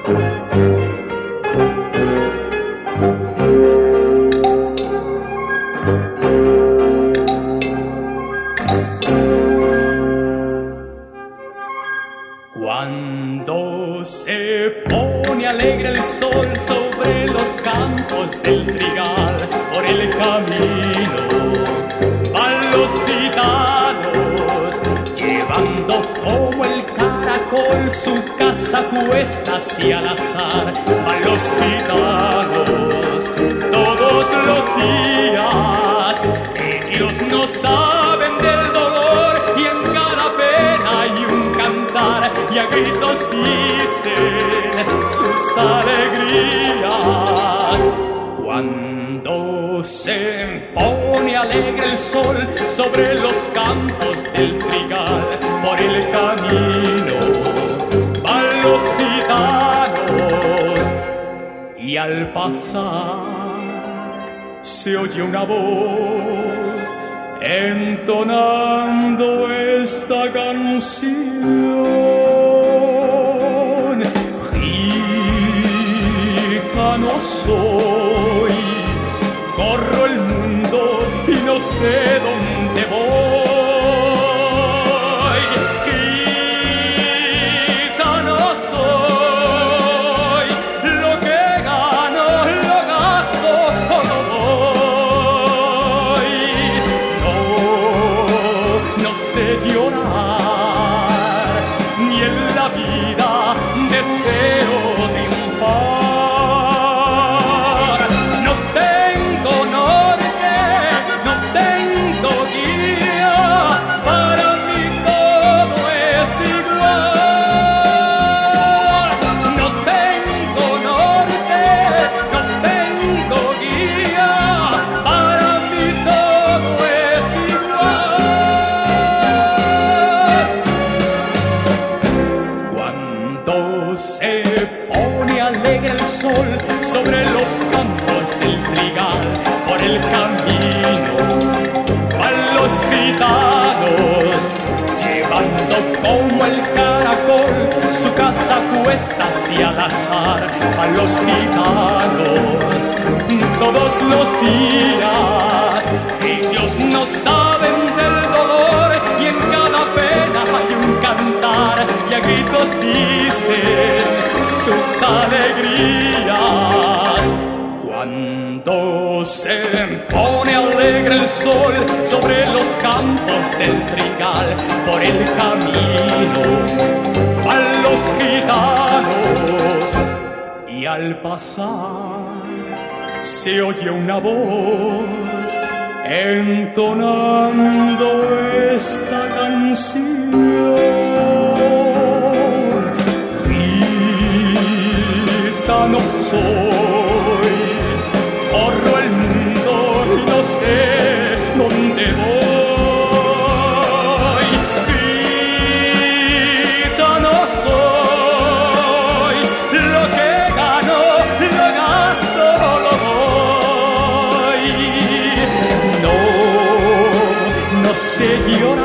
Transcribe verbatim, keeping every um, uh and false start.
Cuando se pone alegre el sol sobre los campos del trigal, por el camino van los gitanos, llevando como el caracol su casa cuesta hacia al azar. Van los gitanos todos los días, ellos no saben del dolor y en cada pena hay un cantar, y a gritos dicen sus alegrías. Cuando se pone alegre el sol sobre los campos del trigal, por el camino van los gitanos, y al pasar se oye una voz entonando esta canción. Gitano soy, corro el mundo y no sé dónde voy. Gitano soy, lo que gano lo gasto o lo doy. No, no sé llorar, ni en la vida deseo triunfar. Se pone alegre el sol sobre los campos del trigal, por el camino van los gitanos, llevando como el caracol su casa cuesta hacia al azar. Van los gitanos todos los días, ellos no saben del dolor y en cada pena hay un cantar, y a gritos dicen sus alegrías. Cuando se pone alegre el sol sobre los campos del trigal, por el camino van los gitanos, y al pasar se oye una voz entonando esta canción. Gitano soy, corro el mundo y no sé dónde voy. Gitano soy, lo que gano lo gasto lo doy. No, no sé llorar,